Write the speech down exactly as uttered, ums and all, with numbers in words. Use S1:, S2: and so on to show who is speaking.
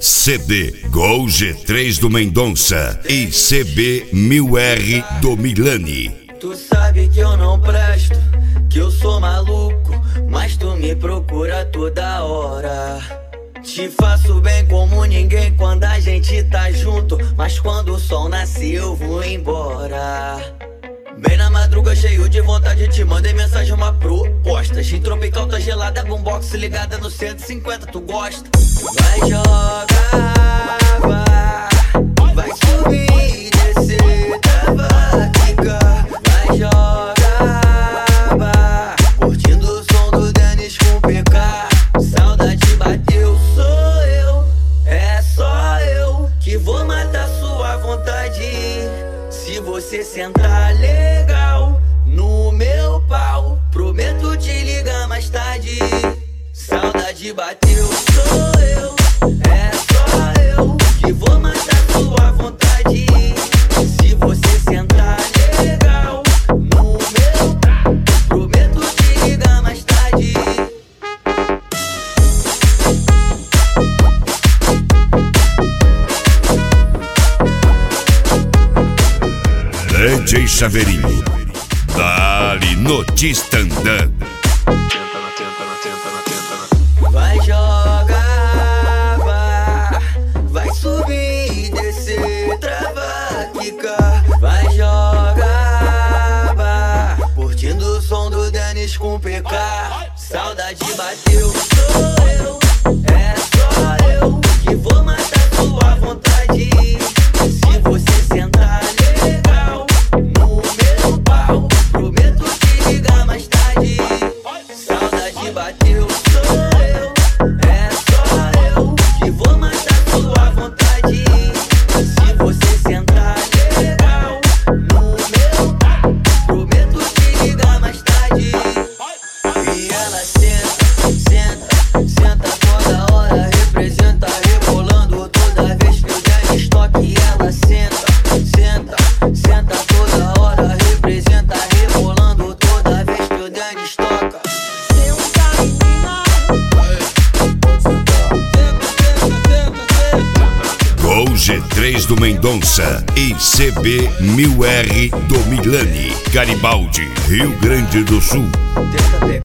S1: C D Gol G três do Mendonça e C B mil R do Milani.
S2: Tu sabe que eu não presto, que eu sou maluco, mas tu me procura toda hora. Te faço bem como ninguém quando a gente tá junto, mas quando o sol nasce eu vou embora. Bem na madruga, cheio de vontade, te mandei mensagem, uma proposta. Gin tropical, tá gelada, boombox ligada no cento e cinquenta, tu gosta? Vai jogar, vai, vai subir, descer, trava, quicar. Vai jogar, vai, curtindo o som do Dennis com P K. Saudade bateu, sou eu, é só eu que vou matar sua vontade. Se você sentar legal no meu pau, prometo te ligar mais tarde. Saudade bateu, sou eu, é só eu que vou matar sua vontade. Se você sentar legal no meu pau, prometo te ligar mais tarde.
S1: D J Chaveirinho, dali no Tistandã.
S2: Vai jogar, vai, vai subir, descer, travar, quicar. Vai jogar, vai, curtindo o som do Dennis com P K. Saudade bateu, sou eu, é só eu que vou matar sua vontade. Se você sentar legal no meu pau, prometo te ligar mais tarde. Saudade bateu, sou eu, é só eu que vou matar sua vontade. Se você sentar legal no meu pau, prometo te ligar mais tarde. E ela senta, senta, senta toda hora, representa rebolando toda vez que eu der estoque. E ela senta, senta, senta toda hora, representa rebolando toda vez que eu der estoca.
S1: Gol G três do Mendonça e C B mil R do Milani, Garibaldi, Rio Grande do Sul.